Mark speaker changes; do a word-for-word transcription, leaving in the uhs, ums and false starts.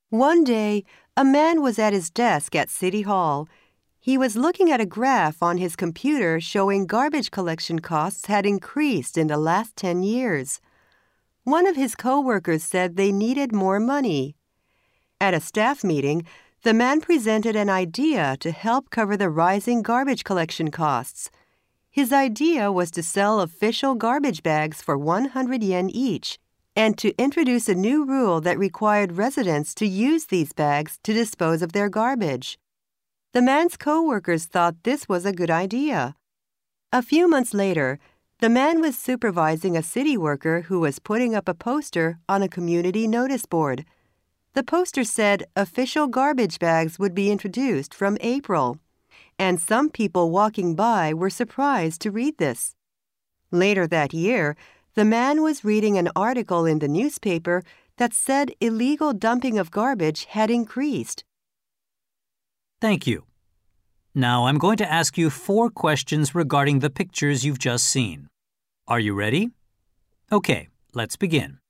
Speaker 1: One day, a man was at his desk at City Hall. He was looking at a graph on his computer showing garbage collection costs had increased in the last ten years. One of his coworkers said they needed more money. At a staff meeting, the man presented an idea to help cover the rising garbage collection costs. His idea was to sell official garbage bags for one hundred yen each and to introduce a new rule that required residents to use these bags to dispose of their garbage. The man's coworkers thought this was a good idea. A few months later, the man was supervising a city worker who was putting up a poster on a community notice board. The poster said official garbage bags would be introduced from April, and some people walking by were surprised to read this. Later that year, the man was reading an article in the newspaper that said illegal dumping of garbage had increased.
Speaker 2: Thank you. Now I'm going to ask you four questions regarding the pictures you've just seen. Are you ready? Okay, let's begin.